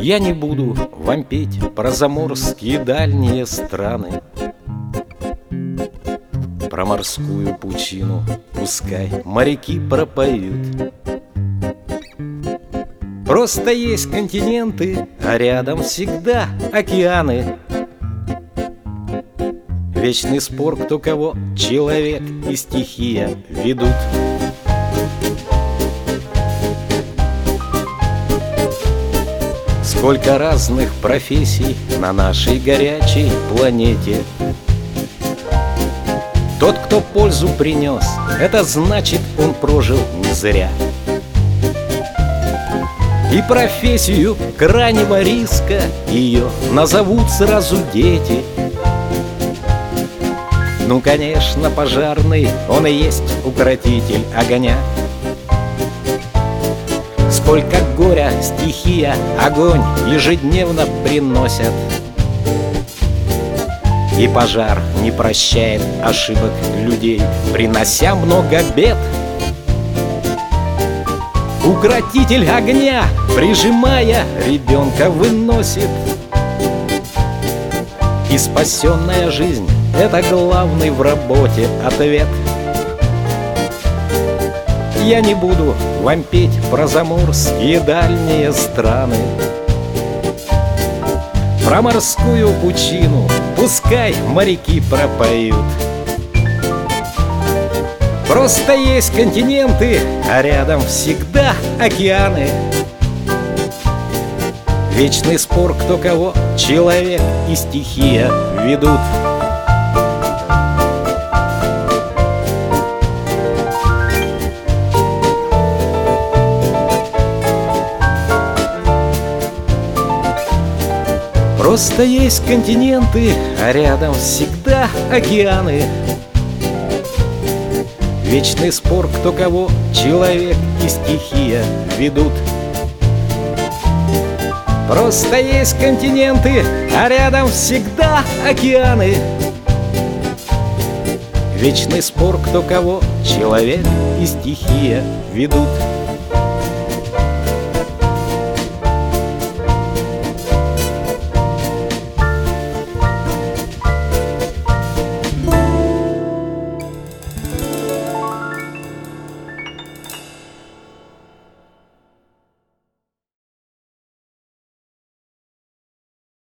Я не буду вам петь про заморские дальние страны, про морскую пучину пускай моряки пропоют. Просто есть континенты, а рядом всегда океаны. Вечный спор, кто кого, человек и стихия ведут. Сколько разных профессий на нашей горячей планете. Тот, кто пользу принес, это значит, он прожил не зря. И профессию крайнего риска ее назовут сразу дети. Ну, конечно, пожарный, он и есть укротитель огня. Сколько горя стихия, огонь ежедневно приносят. И пожар не прощает ошибок людей, принося много бед. Укротитель огня, прижимая, ребенка выносит. И спасенная жизнь — это главный в работе ответ. Я не буду вам петь про заморские дальние страны, про морскую пучину пускай моряки пропоют. Просто есть континенты, а рядом всегда океаны. Вечный спор, кто кого, человек и стихия ведут. Просто есть континенты, а рядом всегда океаны. Вечный спор, кто кого, человек и стихия ведут. Просто есть континенты, а рядом всегда океаны. Вечный спор, кто кого, человек и стихия ведут.